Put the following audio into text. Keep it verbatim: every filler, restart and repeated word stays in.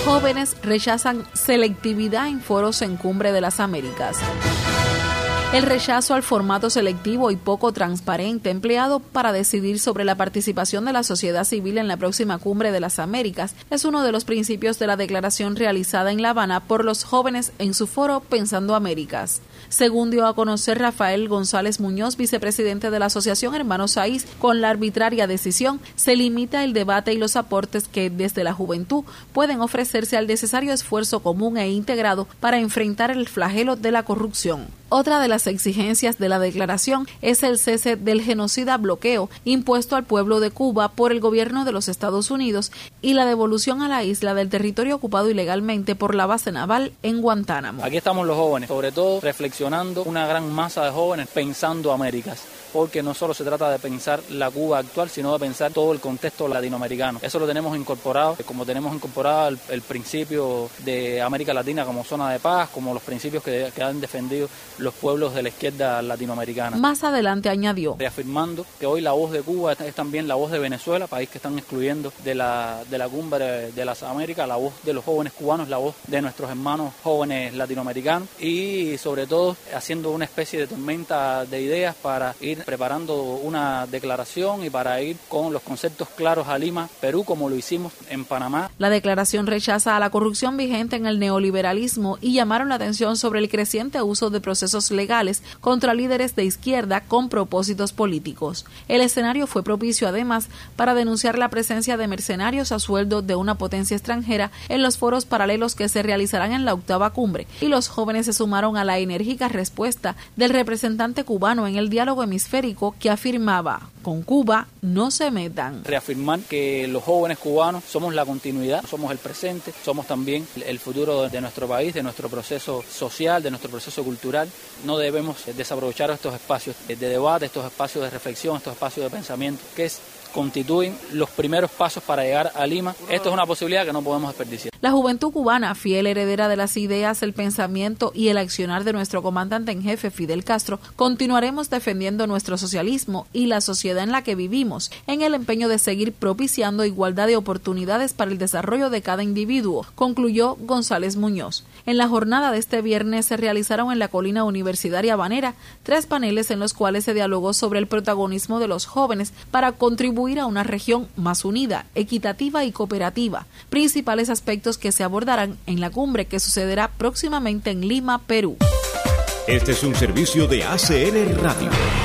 Jóvenes rechazan selectividad en foros en Cumbre de las Américas. El rechazo al formato selectivo y poco transparente empleado para decidir sobre la participación de la sociedad civil en la próxima Cumbre de las Américas es uno de los principios de la declaración realizada en La Habana por los jóvenes en su foro Pensando Américas. Según dio a conocer Rafael González Muñoz, vicepresidente de la Asociación Hermanos Saiz, con la arbitraria decisión se limita el debate y los aportes que desde la juventud pueden ofrecerse al necesario esfuerzo común e integrado para enfrentar el flagelo de la corrupción. Otra de las exigencias de la declaración es el cese del genocida bloqueo impuesto al pueblo de Cuba por el gobierno de los Estados Unidos y la devolución a la isla del territorio ocupado ilegalmente por la base naval en Guantánamo. Aquí estamos los jóvenes, sobre todo reflexionando, una gran masa de jóvenes pensando Américas, porque no solo se trata de pensar la Cuba actual, sino de pensar todo el contexto latinoamericano. Eso lo tenemos incorporado, como tenemos incorporado el, el principio de América Latina como zona de paz, como los principios que, que han defendido los pueblos de la izquierda latinoamericana. Más adelante añadió, reafirmando que hoy la voz de Cuba es, es también la voz de Venezuela, país que están excluyendo de la, de la Cumbre de las Américas, la voz de los jóvenes cubanos, la voz de nuestros hermanos jóvenes latinoamericanos y sobre todo haciendo una especie de tormenta de ideas para ir preparando una declaración y para ir con los conceptos claros a Lima, Perú, como lo hicimos en Panamá. La declaración rechaza a la corrupción vigente en el neoliberalismo y llamaron la atención sobre el creciente uso de procesos legales contra líderes de izquierda con propósitos políticos. El escenario fue propicio además para denunciar la presencia de mercenarios a sueldo de una potencia extranjera en los foros paralelos que se realizarán en la octava cumbre, y los jóvenes se sumaron a la enérgica respuesta del representante cubano en el diálogo hemisférico que afirmaba: con Cuba no se metan. Reafirmar que los jóvenes cubanos somos la continuidad, somos el presente, somos también el futuro de nuestro país, de nuestro proceso social, de nuestro proceso cultural. No debemos desaprovechar estos espacios de debate, estos espacios de reflexión, estos espacios de pensamiento que es, constituyen los primeros pasos para llegar a Lima. Esto es una posibilidad que no podemos desperdiciar. La juventud cubana, fiel heredera de las ideas, el pensamiento y el accionar de nuestro comandante en jefe Fidel Castro, continuaremos defendiendo nuestro socialismo y la sociedad en la que vivimos, en el empeño de seguir propiciando igualdad de oportunidades para el desarrollo de cada individuo, concluyó González Muñoz. En la jornada de este viernes se realizaron en la colina universitaria habanera tres paneles en los cuales se dialogó sobre el protagonismo de los jóvenes para contribuir a una región más unida, equitativa y cooperativa, principales aspectos que se abordarán en la cumbre que sucederá próximamente en Lima, Perú. Este es un servicio de A C N Radio.